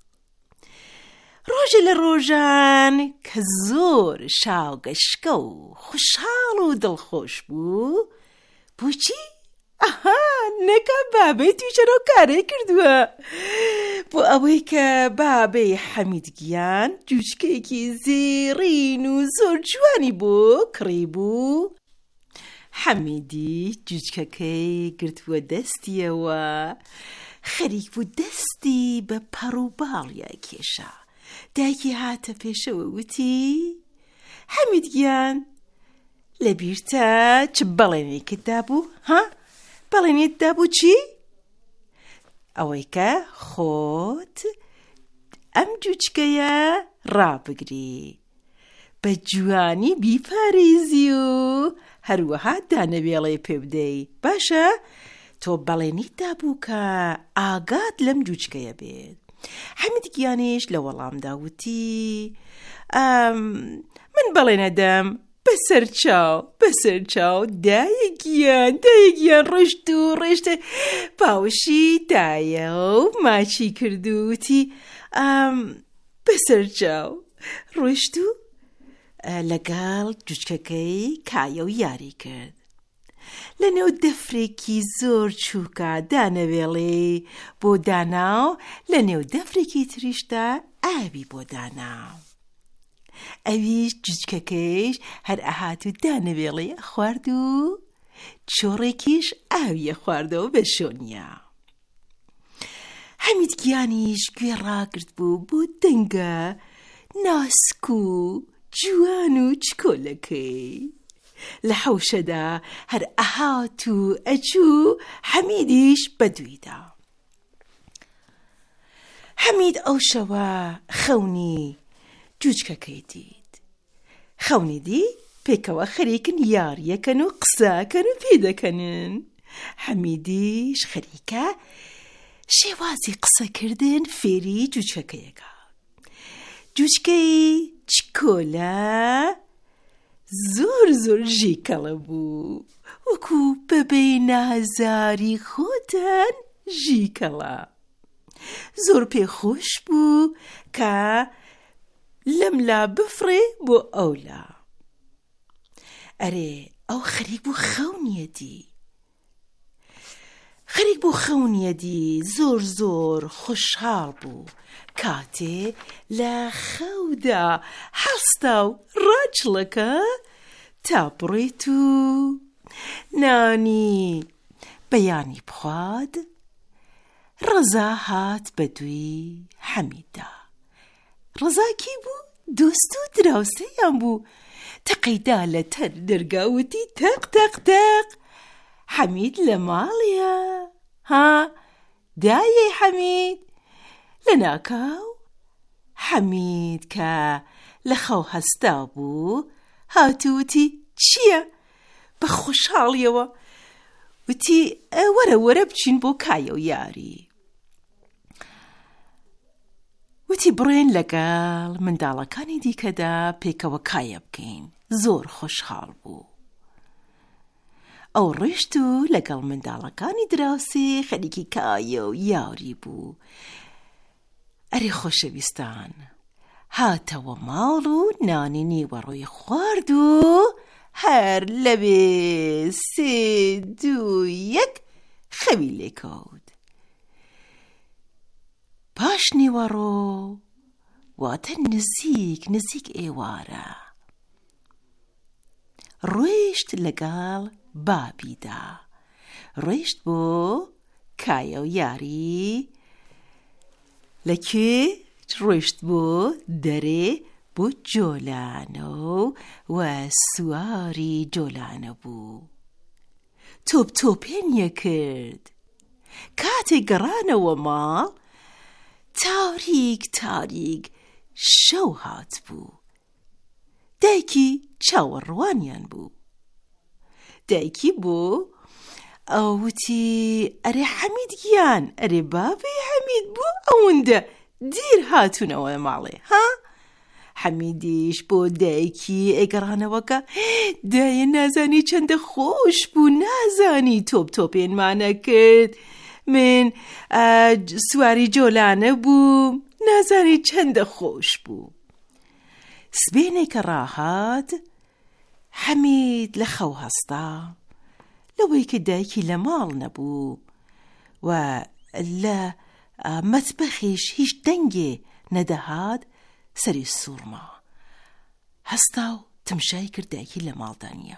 ڕۆژە لە ڕۆژان کە زۆر شاوگەشکە و خوشحاڵ و دڵخۆش بوو بۆچی؟ ئەها نەکە بابەی تویشەرۆ کارێ کردووە بۆ ئەوەی کە بابەی حەمیدگیان جوچکەیەکی زێڕین و زۆر جوانی بۆ کڕی بوو حەمیدی جوچکەکەی گرتووە دەستیەوە خەریک بوو دەستی بە پەڕووباڵیا کێشا دایکی هاتە پێشەوە وتی حەمیدگیان لەبیرتە چ بەڵێنێکتدا بوو ها بەڵێنێتدا بوو چی؟ ئەوەی کە خۆت ئەم جوچکەیە ڕابگری بە جوانی بیپارێزی و هەروەها دانەوێڵێ پێ بدەی باشە تۆ بەڵێنیتدا بوو کە ئاگات لەم جوچکەیە بێت حەمیدگیانیش لە وەڵامدا وتی من بەڵێنەدەم بەسەر چاو بەسەر چاو دایەگیان دایەگیان ڕۆشت و ڕێشتە باوشی دایە و ماچی کردووتی بەسەر چاو ڕۆشت و لەگەڵ جوچکەکەی کایە و یاری کرد لە نێو دەفرێکی زۆر چووکە دانەوێڵێ بۆ داناو لە نێو دەفرێکی تریشدا ئاوی بۆ داناو ئەویش جوچکەکەیش هەر ئەهات و دانەوێڵێ خوارد و چۆڕێکیش ئاویە خواردەوە بە شۆنیا حەمیدگیانیش گوێ ڕاگرت بوو بۆ دەنگە ناسک و جوان و چکۆلەکەی لە حەوشەدا هەر ئەهات و ئەچوو حەمیدیش بەدویدا حەمید ئەو شەوە خەونی جوچکەکەی دید خەونی دی پێکەوە خەریکن یاریەکەن و قسەکەن و پێدەکەنن حەمیدیش خەریکە شێوازی قسەکردن فێری جوچکەکەیەکە جوچکەی چکۆلە زۆر زۆر ژیکەڵە بوو وەکو بەبێ نازاری خۆتان ژیکەڵە زۆر پێخۆش بوو کە لەملا بفڕێ بۆ ئەولا ئەرێ ئەو خەریک بوو خەونیەتی خەریک بوو خەونیەتی زۆر زۆر خوشحاڵ بوو کاتێ لە خەودا هەستا و ڕاجڵەکە تا بڕێت و نانی بەیانی بخواد ڕەزا هات بەدوی حەمیددا ڕەزا کی بوو دۆست و دراوسەیان بوو تەقەیدا لە تەر دەرگاوتی تەق تەق تەق حەمید لە ماڵیە ها دایێ حەمید لە ناکاو حەمید کە لە خەو هەستا بوو هاتووتی چییە بە خۆشحاڵیەوە وتی وەرە وەرە بچین بۆ کایە و یاری وتی بڕێن لەگەڵ منداڵەکانی دیکەدا پێکەوە کایە بکەین زۆر خۆشحاڵ بوو ئەو ڕێشت و لەگەڵ منداڵەکانی دراوسێ خەریکی کایە و یاری بوو ئەرێ خۆشەویستان هاتەوە ماڵ و نانی نیوەڕۆی خوارد و هەر لەبێ سێ دوو یەک خەوی لێکەوت پاش نیوەڕۆ واتە نزیک نزیک ئێوارە ڕۆیشت لەگەڵ بابیدا ڕۆیشت بۆ کایە و یاری لەکوێ ڕۆیشت بۆ دەرێ بۆ جۆلانە و سواری جۆلانە بوو تۆپ تۆپێنیە کرد کاتێک گەڕانەوە ماڵ تاریک تاریک شەو هات بوو. دایکی چاوەڕوانیان بوو. دایکی بوو ئەوتی ئەرێ حەمید گیان، ئەرێ بابەی حەمید بوو ئەوەندە دیر هاتوونەوە ماڵێ ها؟ حەمیدیش بۆ دایکی ئەگەڕانەوەکە دایە نازانی چەندە خۆش بوو، نازانی تۆپ تۆپێنمانە کرد، من سواری جۆلانە بووم، نازانی چەندە خۆش بوو. سبێنێکە ڕاهات حەمید لە خەو هەستا لەوەی کە دایکی لە ماڵ نەبوو و لە مەتبەخیش هیچ دەنگێ نەدەهات، سەری سوورما هەستا و تمشای کرد دایکی لە ماڵدا نییە.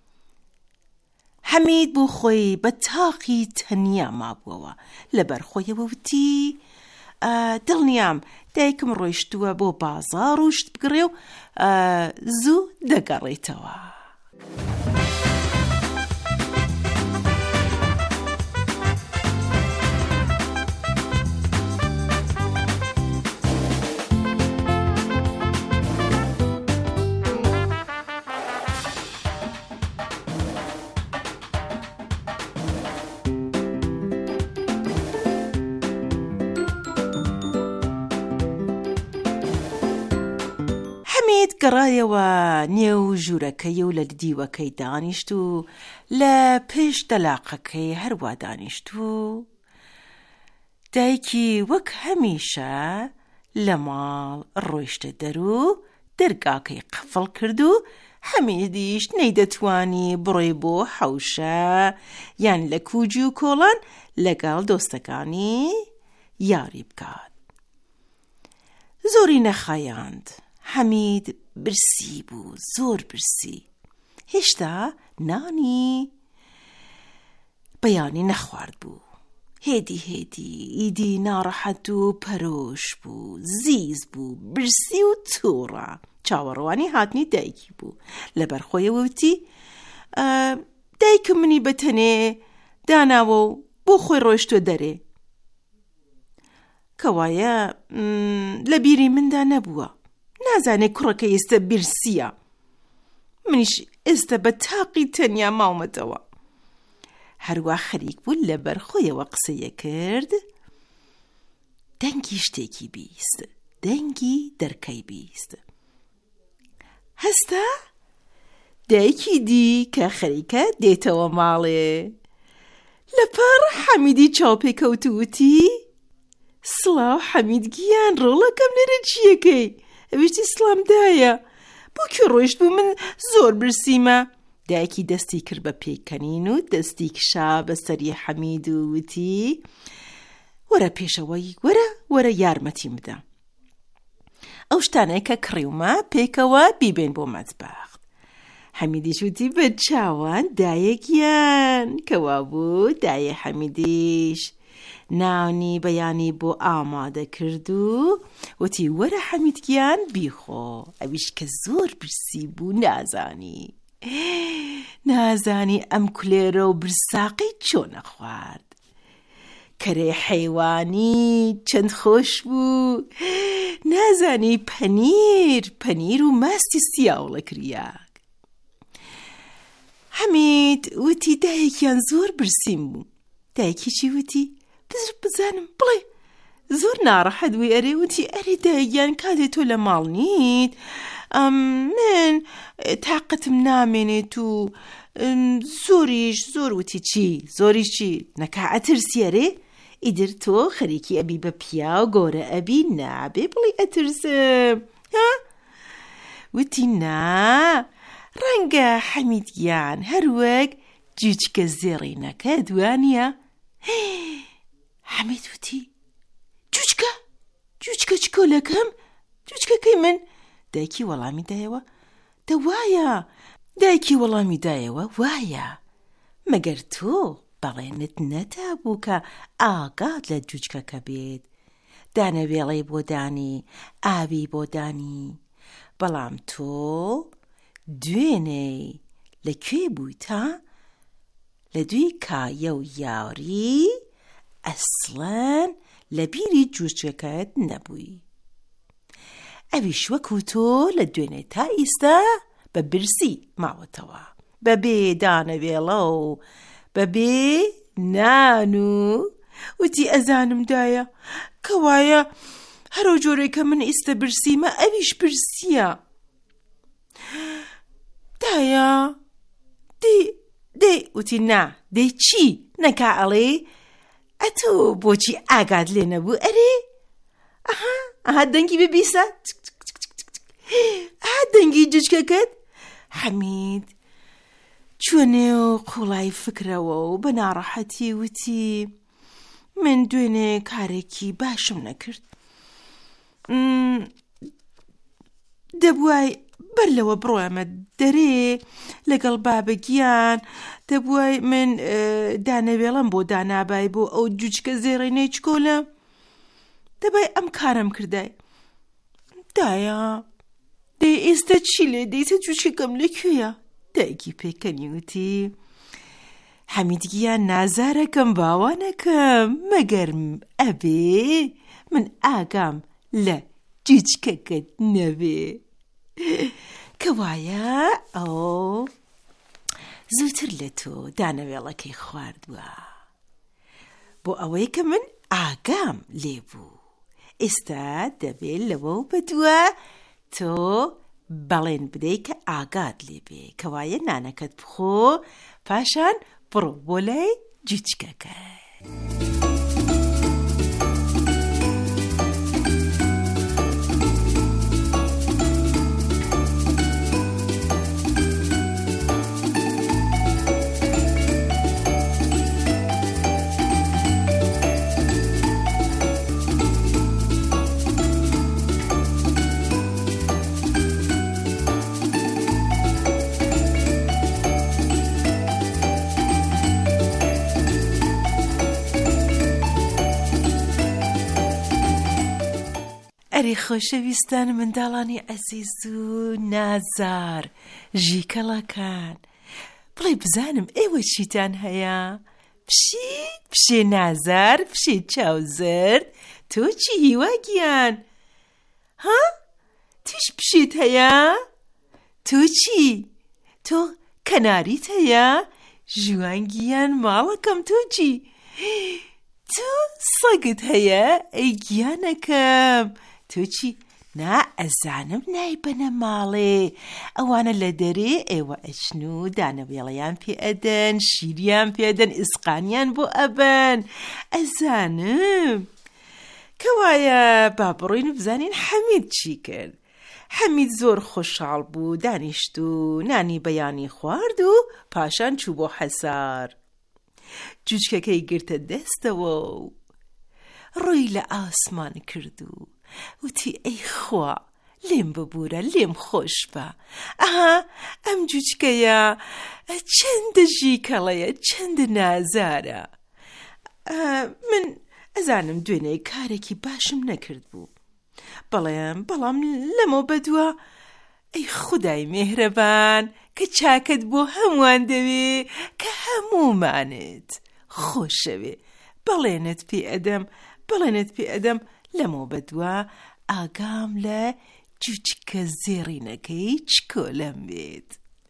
حەمید بۆ خۆی بە تاقی تەنیا مابووەوە، لەبەر خۆیەوە وتی دڵنیام دایکم ڕۆیشتووە بۆ بازاڕ و شت بگڕێ و زوو دەگەڕێتەوە. حەمید گەڕایەوە نێو ژوورەکەی و لە دیوەکەی دانیشت و لە پێش دەلاقەکەی هەروە دانیشت و دایکی وەک هەمیشە لە ماڵ ڕۆیشتە دەرو، دەرگاکەی قفڵ کرد و حەمیدیش نەیدەتوانی بڕۆی بۆ حەوشە یان لە کوجی و کۆڵان لەگەڵ دۆستەکانی یاری بکات. زۆری نەخایاند. حەمید برسی بوو، زۆر برسی. هێشتا نانی بەیانی نەخوارد بوو. هێدی هێدی ئیدی ناڕەحەت و پەرۆش بوو، زیز بوو، برسی و تووڕە. چاوەڕوانی هاتنی دایکی بوو. لەبەر خۆیەوە وتی دایکم منی بەتەنێ داناوە و بۆ خۆی ڕۆیشتۆ دەرێ. کەوایە لە بیری مندا نەبووە، نازانێ کوڕەکە ئێستا برسیە. منیش ئێستا بە تاقی تەنیا ماومەتەوە. هەروە خەریک بوو لەبەر خۆیەوە قسەیە کرد. دەنگی شتێکی بیست، دەنگی دەرکەی بیست. هەستا دایکی دی کە خەریکە دێتەوە ماڵێ. لەپەر حەمیدی چاوپێکەوتووتی سڵاو حەمید گیان، ڕۆڵەکەم لێرە چیەکەی؟ ئەویشتی سڵامدایە، بۆ کێ ڕۆیشت بوو؟ من زۆر برسیمە. دایکی دەستی کرد بە پێکەنین و دەستی کشا بەسەری حەمید و وتی وەرە پێشەوەی، وەرە وەرە یارمەتیم بدە. ئەو شتانەی کە کڕیومە پێکەوە بیبێن بۆ مەتبەخت. حەمیدیش وتی بە چاوان دایەکیان. کەوا بوو دایە حەمیدیش ناونی بەیانی بۆ ئامادە کرد و وتی وەرە حەمیدگیان بیخۆ. ئەویش کە زۆر برسی بوو نازانی نازانی ئەم کولێرە و برساقی چۆنە خوارد. کەرێ حەیوانی چەند خۆش بوو، نازانی پەنیر پەنیر و ماستی سیاوڵە کریاک. حەمید وتی دایەکیان زۆر برسیم بوو. دایکی چی وتی؟ بزر بزانم بڵێ. زۆر ناڕەحەت بووی. ئەرێ وتی ئەرێ دایەکیان کاتێ تۆ لە ماڵ نیت من تاقەتم نامێنێت و زۆریش زۆر. وتی چی؟ زۆری چی؟ نەکا ئەترسی؟ ئەرێ ئیدر تۆ خەریکی ئەبی بە پیا و گۆرە ئەبی نابێ بڵی ئەترسم ها؟ وتی نا، ڕەنگە حەمیدگیان هەروەک جوچکە زێڕینەکە دوانیە. حەمید وتی جوچکە جوچکە چ کۆلەکەم؟ جوچکەکەی من؟ دایکی وەڵامی دایەوە دەوایە. دایکی وەڵامی دایەوە وایە، مەگەر تۆ بەڵێنت نەتا بوو کە ئاگات لە جوچکەکە بێت، دانەوێڵەی بۆ دانی، ئاوی بۆ دانی، بەڵام تۆ دوێنەی لەکوێ بوویت ها؟ لە دوی کایە و یاری ئەسڵەن لە بیری جوچکەکەت نەبووی. ئەویش وەکو تۆ لە دوێنێ تا ئیستا بە برسی ماوەتەوە، بەبێ دانەوێڵە و بەبێ نان و وتی ئەزانم دایە کەوایە هەرو جۆرەی کە من ئیستا برسیمە ئەویش برسیە. دایە دێ دێ وتی نا دێ چی نەکا ئەڵێ ئەتۆ بۆچی ئاگات لێ نەبوو؟ ئەرێ ئەها ئەها دەنگی ببیسە ئەها دەنگی جچکەکەت. حەمید چوونێ و قوڵای فکرەوە و بە ناڕەحەتی وتی من دوێنێ کارێکی باشم نەکرد، دەبوای بەر لەوە بڕۆمە دەرێ لەگەڵ بابەگیان، دەبوای من دانەوێڵم بۆ دانابای بۆ ئەو جوچکە زێڕێنەی چکۆلە، دەبای ئەم کارم کردای. دایە دێ ئێستا چی لێ دەیتە جوچکەکەم لەکوێیە؟ دایکی پێکەنی وتی حەمیدگیان نازارەکەم باوانەکەم مەگەر ئەبێ من ئاگام لە جوچکەکەت نەبێ. کەوایە ئەو زووتر لە تۆ دانەوێڵەکەی خواردووە بۆ ئەوەی کە من ئاگام لێبوو. ئێستا دەبێت لەوە و بەدووە تۆ بەڵێن بدەی کە ئاگات لێبێ، کەوایە نانەکەت بخۆ پاشان بڕۆ بۆ لای جوچکەکە. ئەری خۆشەویستان منداڵانی عەزیز و نازار ژیکەڵەکان، بڵێ بزانم ئێوە چیتان هەیە؟ پشی پشێ نازار پشێ چاوزرد تۆ چی هیواگیان؟ ها توش پشیت هەیە؟ تۆ چی؟ تۆ کەناریت هەیە؟ ژوانگیان ماڵەکەم تۆ چی؟ تۆ سەگت هەیە؟ ئەی گیانەکەم تۆ چی؟ نا ئەزانم نای بەنە ماڵێ ئەوانە لە دەرێ ئێوە ئەچن و دانەوێڵەیان پێ ئەدەن، شیریان پێدەن، ئسقانیان بۆ ئەبەن. ئەزانم کەوایە با بڕۆین و بزانین حەمید چی کرد. حەمید زۆر خۆشحاڵ بوو، دانیشت و نانی بەیانی خوارد و پاشان چوو بۆ حەسار. جوچکەکەی گرتە دەستەوە و ڕووی لە ئاسمان کرد و وتی ئەی خوا لێم ببوورە لێم خۆش بە، ئەها ئەم جوچکەیە چەندە ژیکەڵەیە چەندە نازارە. من ئەزانم دوێنێ کارێکی باشم نەکرد بوو، بەڵێم بەڵام لەمە بەدووە ئەی خودای مێهرەبان کە چاکت بۆ هەمووان دەوێ کە هەموومانت خۆشەوێ، بەڵێنت پێ ئەدەم بەڵێنت پێ ئەدەم لەمە بەدووە ئاگام لە جوچکە زێڕینەکەی چکۆلەم بێت.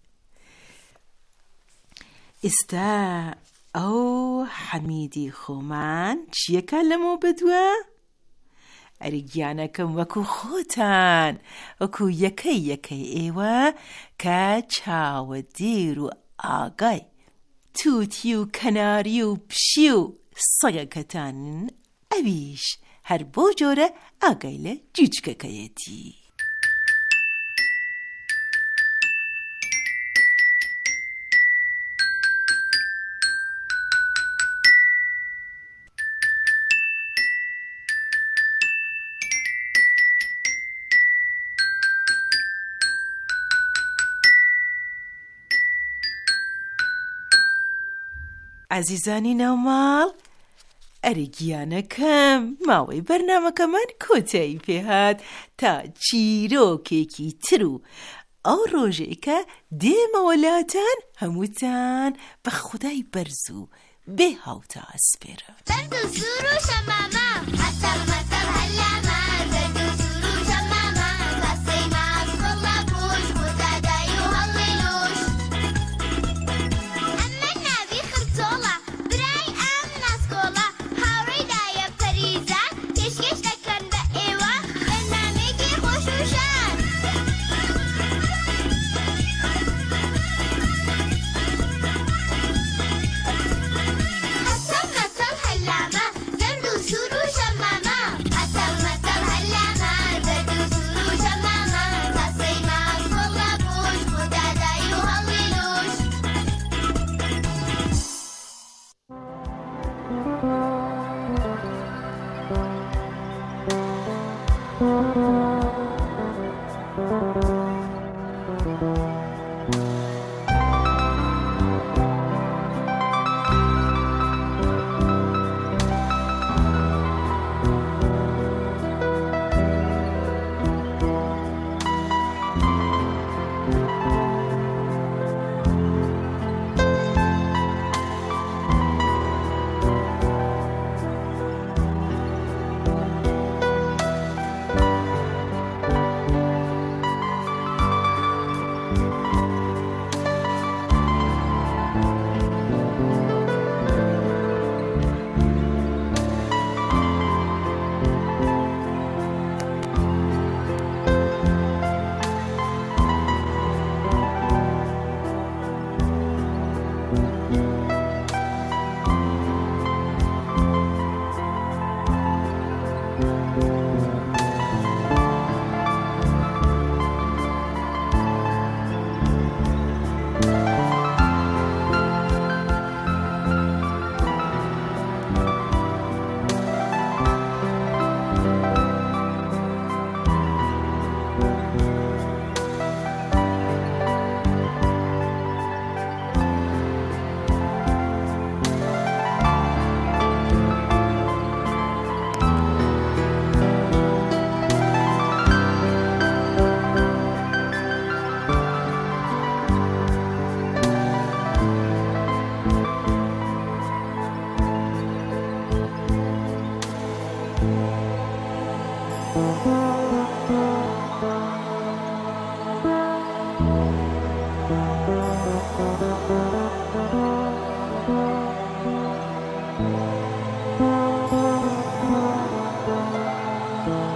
ئێستا ئەو حەمیدی خۆمان چیەکە لەمە بەدووە؟ ئەریگیانەکەم وەکو خۆتان، وەکو یەکەی یەکەی ئێوە کە چاوە دێر و ئاگای تووتی و کەناری و پشی و سەگەکەتانن، ئەویش هەر بۆ جۆرە ئاگای لە جوچکەکەیەتی. عزیزانی ناوماڵ، ئەرێگیانەکەم ماوەی بەرنامەکەمان کۆتایی پێهات تا چیرۆکێکی تر و ئەو ڕۆژێکە دێمەوەلاتان هەمووتان بە خودای بەرز و بێ هاوتا ئەسپێرم. بەرد و سوور و شەمامە هەسەڵ مەسەڵ هەلامە بەرد و سوور و شەمامە